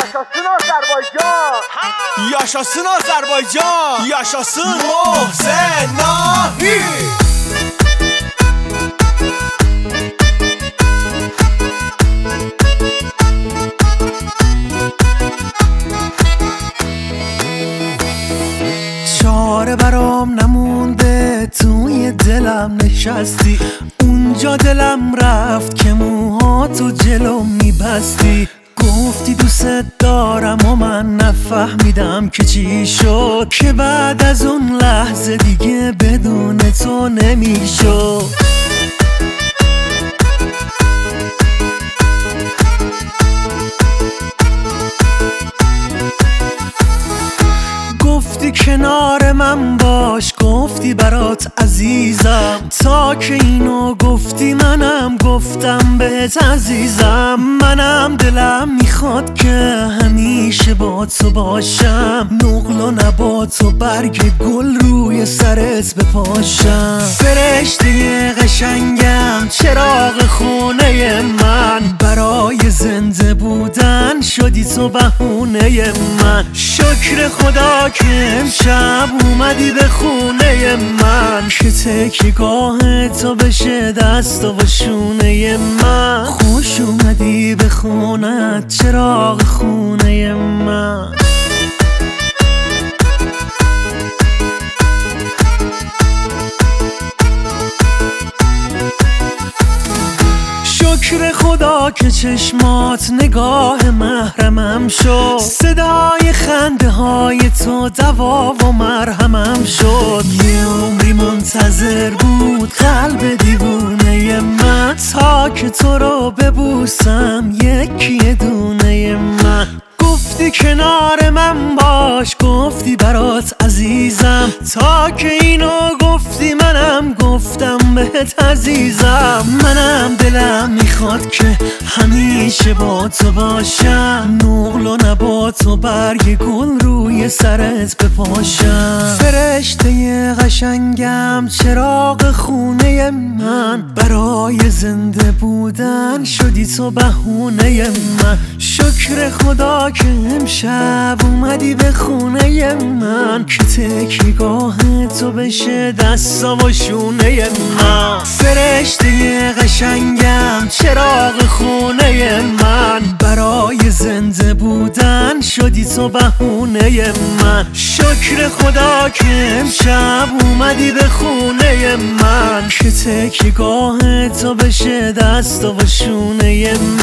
Yaşasın Azerbaycan. Yaşasın Azerbaycan. Yaşasın Mohsen Nahi. چاره برام نمونده توی دلم نشستی، اونجا دلم رفت که موهاتو جلو میبستی. گفتی دوست دارم و من نفهمیدم که چی شد، که بعد از اون لحظه دیگه بدون تو نمیشد. گفتی کنار من باش، گفتی برات عزیزم، تا که اینو گفتی منم گفتم بهت عزیزم. منم دلم میخواد که همیشه با تو باشم، نقل و نبات و برگ گل روی سرت بپاشم. فرشته قشنگم، چراغ خونه من، برای زنده بودن شدی تو بهونه من. شکر خدا که امشب اومدی به خونه من، که تکیه‌گاه تو بشه دست و شونه من. خوش اومدی به خونت، چراغ خونه من. شکر خدا که چشمات نگاه محرمم شد، صدای خنده های تو دوا و مرهمم شد. یه عمری منتظر بود قلب دیوونه من، تا که تو رو ببوسم یکی دونه من. گفتی کنار من باش، گفتی برات عزیزم، تا که اینو گفتی منم گفتم بهت عزیزم. منم دلم میخواد که همیشه با تو باشم، نقل و نبات و برگ گل روی سرت بپاشم. فرشته قشنگم، چراغ خونه من، برای زنده بودن شدی تو بهونه من. شکر خدا که امشب اومدی به خونه من، که تکیه‌گاه تو بشه دستا و شونه من. فرشته قشنگم، چراغ خونه من، برای زنده بودن شدی تو بهونه من. شکر خدا که امشب اومدی به خونه من، که تکیه‌گاه تو بشه دستا و شونه من.